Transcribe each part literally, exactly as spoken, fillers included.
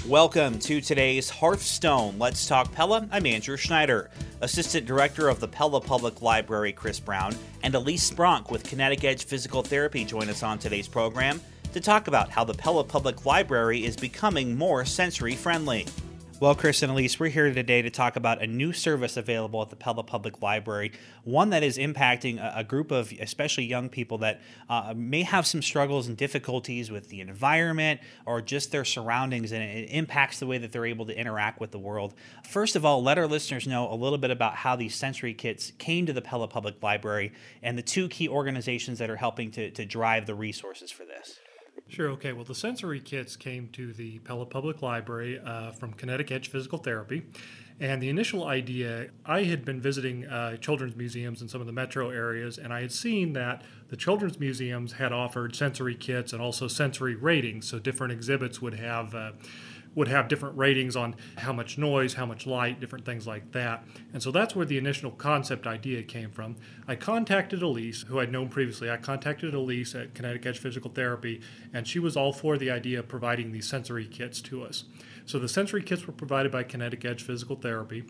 Welcome to today's Hearthstone Let's Talk Pella. I'm Andrew Schneider. Assistant Director of the Pella Public Library, Chris Brown, and Elise Spronk with Kinetic Edge Physical Therapy join us on today's program to talk about how the Pella Public Library is becoming more sensory-friendly. Well, Chris and Elise, we're here today to talk about a new service available at the Pella Public Library, one that is impacting a, a group of especially young people that uh, may have some struggles and difficulties with the environment or just their surroundings, and it impacts the way that they're able to interact with the world. First of all, let our listeners know a little bit about how these sensory kits came to the Pella Public Library and the two key organizations that are helping to, to drive the resources for this. Sure. Okay. Well, the sensory kits came to the Pella Public Library uh, from Kinetic Edge Physical Therapy. And the initial idea, I had been visiting uh, children's museums in some of the metro areas, and I had seen that the children's museums had offered sensory kits and also sensory ratings. So different exhibits would have uh, would have different ratings on how much noise, how much light, different things like that. And so that's where the initial concept idea came from. I contacted Elise, who I'd known previously. I contacted Elise at Kinetic Edge Physical Therapy, and she was all for the idea of providing these sensory kits to us. So the sensory kits were provided by Kinetic Edge Physical Therapy.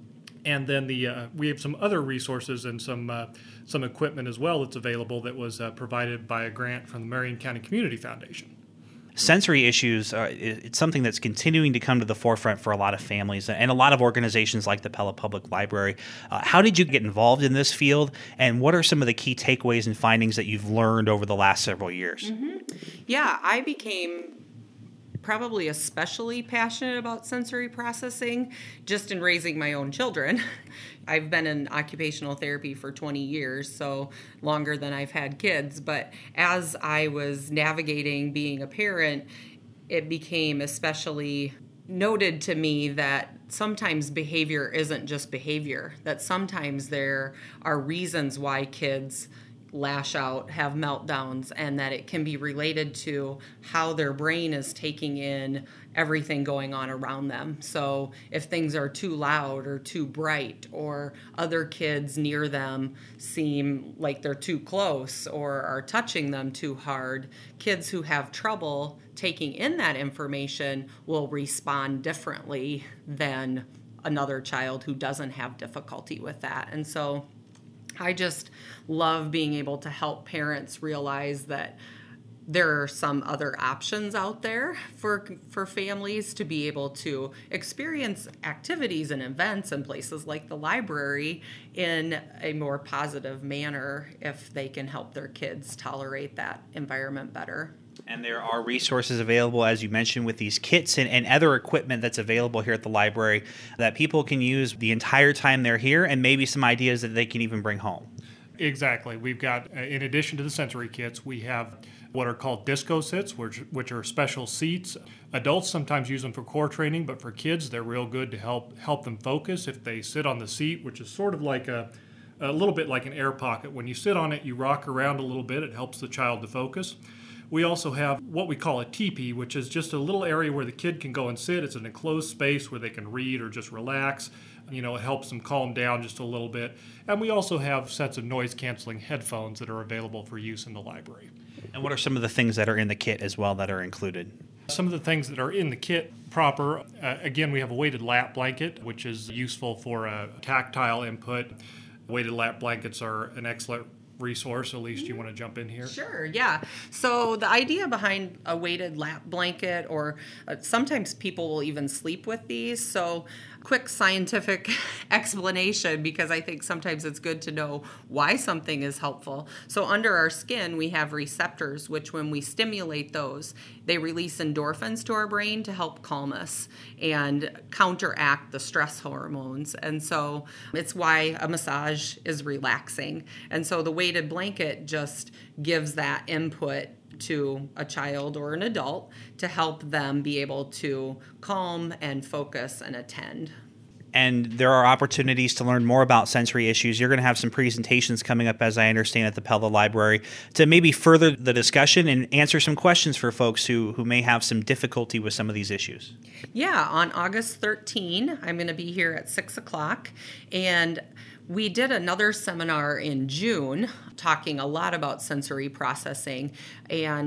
And then the uh, we have some other resources and some uh, some equipment as well that's available that was uh, provided by a grant from the Marion County Community Foundation. Sensory issues, uh, it's something that's continuing to come to the forefront for a lot of families and a lot of organizations like the Pella Public Library. Uh, how did you get involved in this field, and what are some of the key takeaways and findings that you've learned over the last several years? Mm-hmm. Yeah, I became probably especially passionate about sensory processing just in raising my own children. I've been in occupational therapy for twenty years, so longer than I've had kids. But as I was navigating being a parent, it became especially noted to me that sometimes behavior isn't just behavior, that sometimes there are reasons why kids lash out, have meltdowns, and that it can be related to how their brain is taking in everything going on around them. So if things are too loud or too bright, or other kids near them seem like they're too close or are touching them too hard, kids who have trouble taking in that information will respond differently than another child who doesn't have difficulty with that. And so I just love being able to help parents realize that there are some other options out there for for families to be able to experience activities and events in places like the library in a more positive manner if they can help their kids tolerate that environment better. And there are resources available, as you mentioned, with these kits and, and other equipment that's available here at the library that people can use the entire time they're here, and maybe some ideas that they can even bring home. Exactly. We've got, uh, in addition to the sensory kits, we have what are called disco sits, which, which are special seats. Adults sometimes use them for core training, but for kids, they're real good to help help them focus. If they sit on the seat, which is sort of like a, a little bit like an air pocket. When you sit on it, you rock around a little bit. It helps the child to focus. We also have what we call a teepee, which is just a little area where the kid can go and sit. It's an enclosed space where they can read or just relax. You know, it helps them calm down just a little bit. And we also have sets of noise-canceling headphones that are available for use in the library. And what are some of the things that are in the kit as well that are included? Some of the things that are in the kit proper, uh, again, we have a weighted lap blanket, which is useful for a tactile input. Weighted lap blankets are an excellent resource. Elise, do you want to jump in here? Sure, yeah. So the idea behind a weighted lap blanket, or uh, sometimes people will even sleep with these. So quick scientific explanation, because I think sometimes it's good to know why something is helpful. So under our skin, we have receptors, which when we stimulate those, they release endorphins to our brain to help calm us and counteract the stress hormones. And so it's why a massage is relaxing. And so the weighted blanket just gives that input to a child or an adult to help them be able to calm and focus and attend. And there are opportunities to learn more about sensory issues. You're going to have some presentations coming up, as I understand, at the Pella Library to maybe further the discussion and answer some questions for folks who, who may have some difficulty with some of these issues. Yeah, on August thirteenth, I'm going to be here at six o'clock, and we did another seminar in June talking a lot about sensory processing, and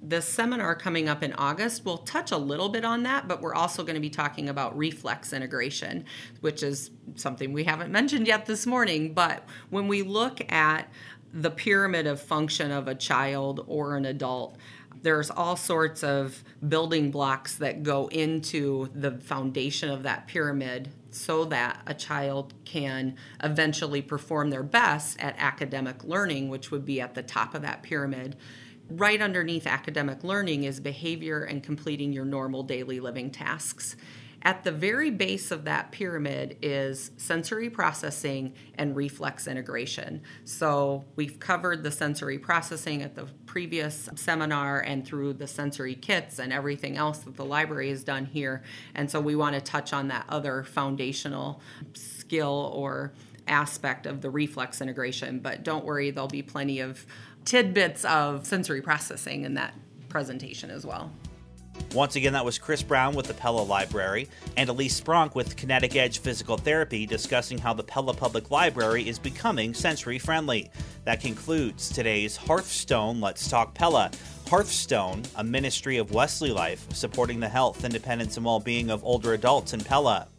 The seminar coming up in August will touch a little bit on that, but we're also going to be talking about reflex integration, which is something we haven't mentioned yet this morning. But when we look at the pyramid of function of a child or an adult, there's all sorts of building blocks that go into the foundation of that pyramid so that a child can eventually perform their best at academic learning, which would be at the top of that pyramid. Right underneath academic learning is behavior and completing your normal daily living tasks. At the very base of that pyramid is sensory processing and reflex integration. So we've covered the sensory processing at the previous seminar and through the sensory kits and everything else that the library has done here. And so we want to touch on that other foundational skill or aspect of the reflex integration. But don't worry, there'll be plenty of tidbits of sensory processing in that presentation as well. Once again, that was Chris Brown with the Pella Library and Elise Spronk with Kinetic Edge Physical Therapy discussing how the Pella Public Library is becoming sensory friendly. That concludes today's Hearthstone Let's Talk Pella. Hearthstone, a ministry of Wesley Life, supporting the health, independence, and well-being of older adults in Pella.